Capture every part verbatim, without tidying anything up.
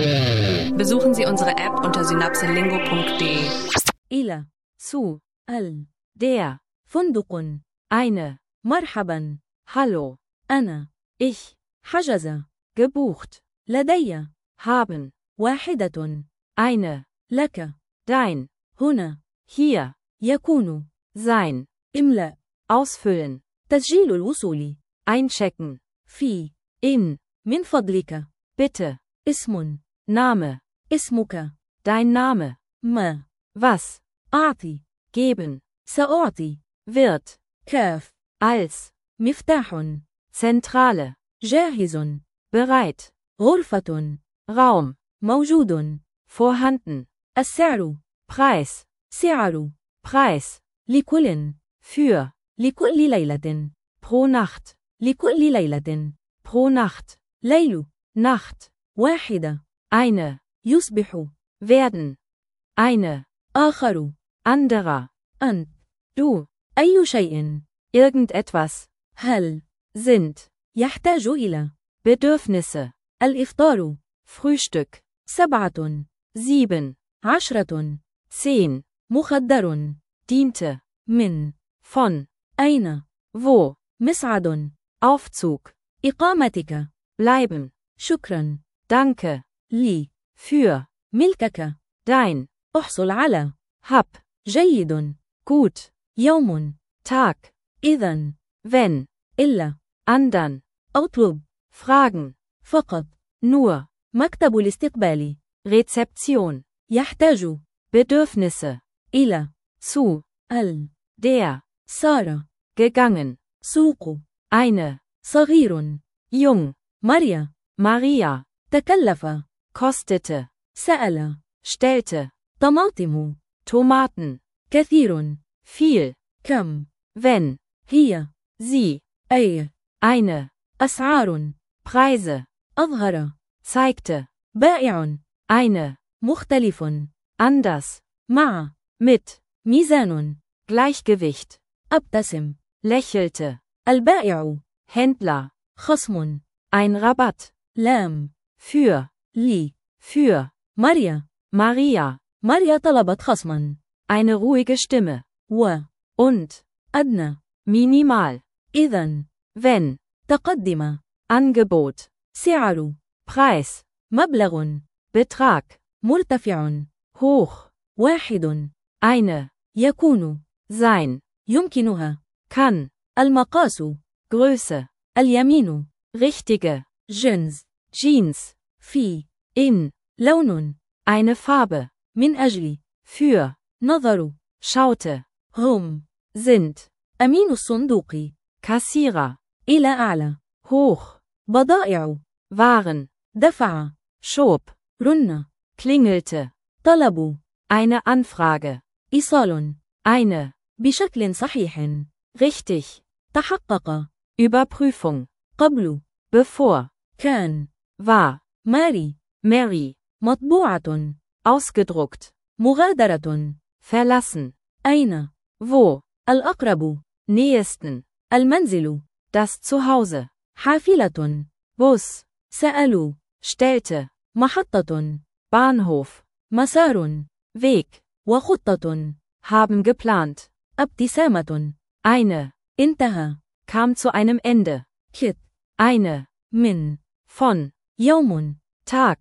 Besuchen Sie unsere App unter synapselingo punkt de. إلى zu ال der فندق eine مرحبا hallo أنا ich حجز gebucht لدي haben واحدة eine لك dein هنا hier يكون sein املأ ausfüllen تسجيل الوصول einchecken في in من فضلك bitte اسم Name اسمك dein Name ما was أعطي geben سأعطي wird كاف als مفتاح Zentrale جاهز bereit غرفة Raum موجود vorhanden السعر Preis سعر Preis لكل für لكل ليلة pro Nacht لكل ليلة pro Nacht ليل Nacht واحدة eine يصبح werden eine آخر anderer أنت du أي شيء irgendetwas هل sind يحتاج إلى Bedürfnisse الإفطار Frühstück سبعة sieben عشرة zehn مخدر diente من von أين wo مسعد Aufzug إقامتك bleiben شكرا danke لي für ملكك dein احصل على hab جيد gut يوم Tag إذن wenn إلا andern أطلب fragen فقط nur مكتب الاستقبال Rezeption يحتاج Bedürfnisse إلى zu ال der صار gegangen سوق eine صغير jung Maria Maria تكلف kostete سأل stellte طماطم Tomaten كثير viel كم wenn هي sie أي eine أسعار Preise أظهر zeigte بائع eine مختلف anders مع mit ميزان Gleichgewicht أبتسم lächelte البائع Händler خصم ein Rabatt لام für لي für Maria Maria Maria طلبت خصما eine ruhige Stimme و und أدنى minimal إذن wenn تقدم Angebot سعر Preis مبلغ Betrag مرتفع hoch واحد eine يكون sein يمكنها kann المقاس Größe اليمين richtige Jeans Jeans في in لون eine Farbe من أجل für نظر schaute هم sind أمين الصندوق Kassierer إلى أعلى hoch بضائع Waren دفع schob رن klingelte طلب eine Anfrage إيصال eine بشكل صحيح richtig تحقق Überprüfung قبل bevor كان war ماري Mary مطبوعة ausgedruckt مغادرة verlassen أين wo الأقرب nähesten المنزل das Zuhause حافلة Bus سألوا stellte محطة Bahnhof مسار Weg وخطة haben geplant ابتسامة eine انتهى kam zu einem Ende كت eine من von يوم Tag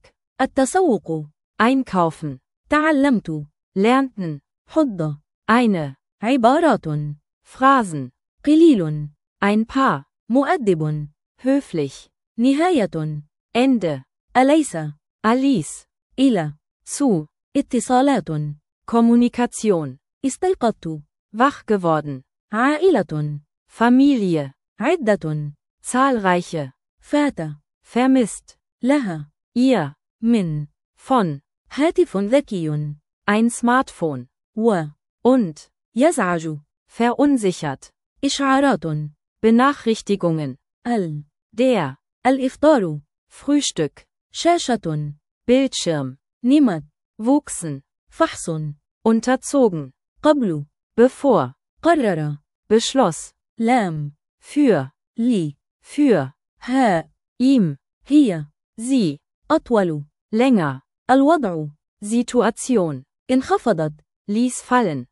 التسوق einkaufen تعلمت lernten حض eine عبارات Phrasen قليل ein paar مؤدب höflich نهاية Ende أليس Alice إلى zu اتصالات Kommunikation استيقظت wach geworden عائلة Familie عدة zahlreiche فات vermisst لها ihr من von هاتف ذكي ein Smartphone و und يزعج verunsichert إشعارات Benachrichtigungen ال der الإفطار Frühstück شاشة Bildschirm نمت wuchsen فحص unterzogen قبل bevor قرر beschloss لام für لي für ها ihm هي sie أطول länger, الوضع Situation, انخفضت ließ fallen,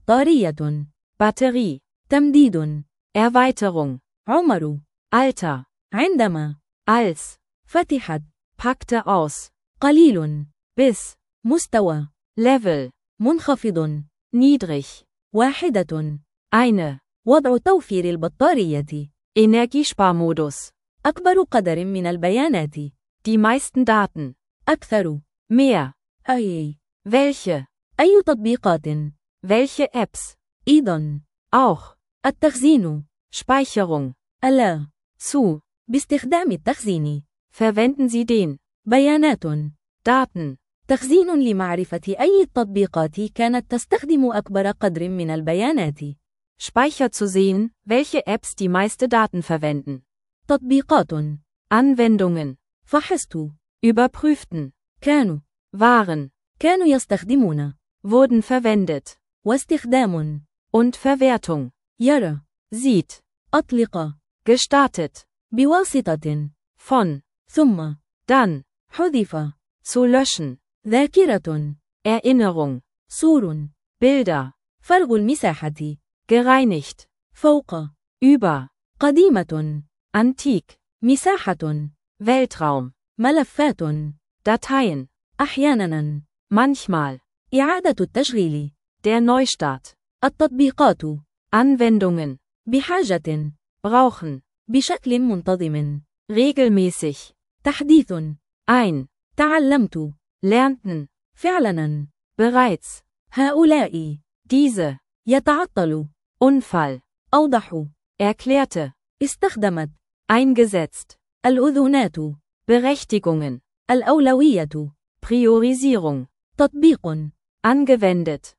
بطارية Batterie, تمديد Erweiterung, عمر Alter, عندما als, فتحت packte aus, قليل bis, مستوى Level, منخفض niedrig, واحدة eine, وضع توفير البطارية Energiesparmodus, أكبر قدر من البيانات die meisten Daten, أكثر mehr, أي welche, أي تطبيقات welche Apps, أيضا auch, التخزين Speicherung, ألا zu, باستخدام التخزين verwenden Sie den, بيانات Daten, تخزين لمعرفة أي التطبيقات كانت تستخدم أكبر قدر من البيانات Speicher zu sehen, welche Apps die meiste Daten verwenden. تطبيقات Anwendungen, فحصت überprüften, كانوا waren, كانوا يستخدمون wurden verwendet, واستخدام und Verwertung, يرى sieht, أطلق gestartet, بواسطة von, ثم dann, حذف zu löschen, ذاكرة Erinnerung, صور Bilder, فرغ المساحة gereinigt, فوق über, قديمة antik, مساحة Weltraum, ملفات Dateien, أحيانا manchmal, إعادة التشغيل der Neustart, التطبيقات Anwendungen, بحاجة brauchen, بشكل منتظم regelmäßig, تحديث ein, تعلمت lernten, فعلا bereits, هؤلاء diese, يتعطل Unfall, أوضح erklärte, استخدمت eingesetzt, الأذونات Berechtigungen, الأولوية Priorisierung, تطبيق angewendet,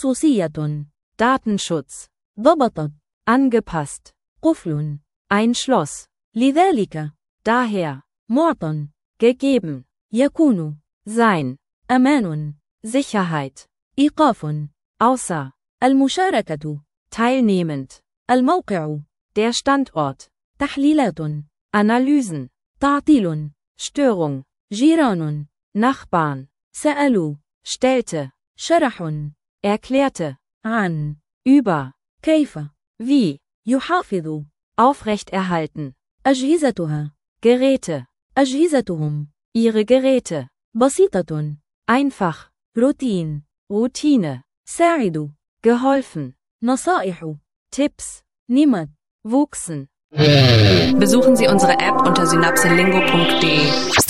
خصوصية Datenschutz, ضبطت angepasst, قفل ein Schloss, لذلك daher, معطى gegeben, يكون sein, أمان Sicherheit, إيقاف außer, المشاركة teilnehmend, الموقع der Standort, تحليلات Analysen, تعطيل Störung, جيران Nachbarn, سألوا stellte, شرح erklärte, عن über, كيف wie, يحافظ aufrechterhalten, أجهزتها Geräte, أجهزتهم ihre Geräte, بسيطة einfach, روتين Routine, ساعد geholfen, نصائح Tipps, نمت wuchsen. Besuchen Sie unsere App unter synapselingo punkt de.